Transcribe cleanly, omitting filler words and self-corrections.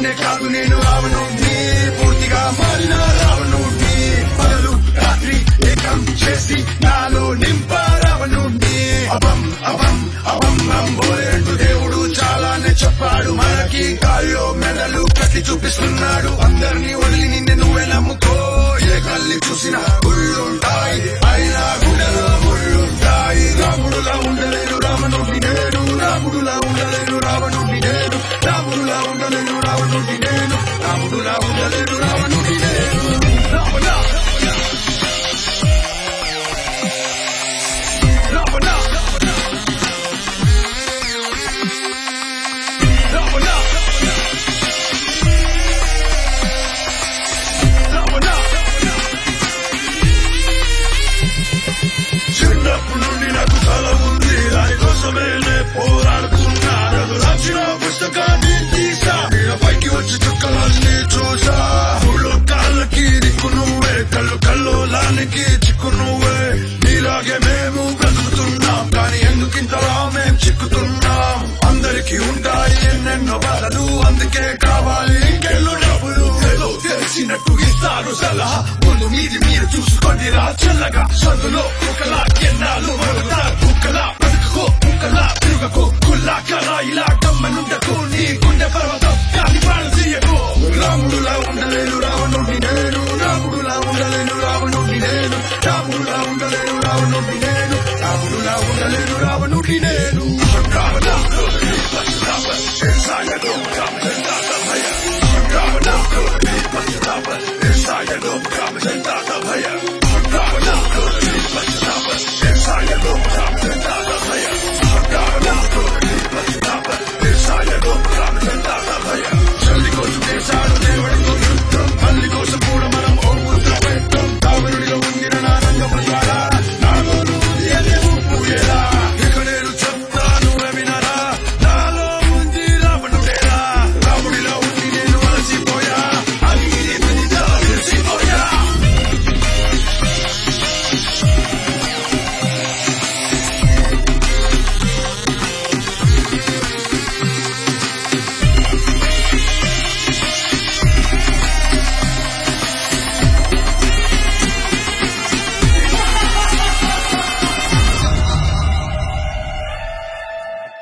రావణుణ్ణే కాదు నేను రావణుణ్ణి పూర్తిగా మారిన రావణుణ్ణి పగలు రాత్రి ఏకం చేసి నాలో నింప రావణుణ్ణి అభం అభం అభం రంబోలేంటూ దేవుడు చాలానే చెప్పాడు మనకి గాల్లో మెడలు కట్టి చూపిస్తున్నాడు అందరినీ వదిలి నిన్ను నువ్వే నమ్ముకో ఏ కళ్ళి చూసినా గుళ్ళుంటాయి అయినా గుండెలో ముళ్ళుంటాయి రాముడులా ఉండలేను రావణుడిని నేను రాముడులా ఉండలేను రావణుడిని నేను రాముడులా ఉండలేను రావణుడిని నేను రాముడులా ఉండలేను రావణుడిని నేను రావణ రావణ రావణ రావణ చిన్నప్పటి నుండి నాకు కల ఉంది దాని కోసమే పోరాడుతున్నా రాసిన పుస్తకాన్ని తీసా పైకి వచ్చి చుక్కలన్నీ చూసా ఊళ్ళో కాళ్ళకి దిక్కు నువ్వే కళ్ళు కల్లోలానికి చిక్కు నువ్వే నీలాగే మేము బ్రతుకుతున్నాం కానీ ఎందుకింతలా మేం చిక్కుతున్నాం అందరికీ ఉంటాయి ఎన్నెన్నో బాధలు అందుకే కావాలి ఇంకెళ్ళు డబ్బులు ఏదో తెలిసినట్టు ఇస్తారు సలహా ముందు మీది మీరు చూసుకోండి రా చల్లగా సందులో కుక్కలా ఎన్నాళ్ళు మరుగుతా కుక్కలా బ్రతుకో కుక్కలా తిరుగకో కుల్లా కలా ఇలా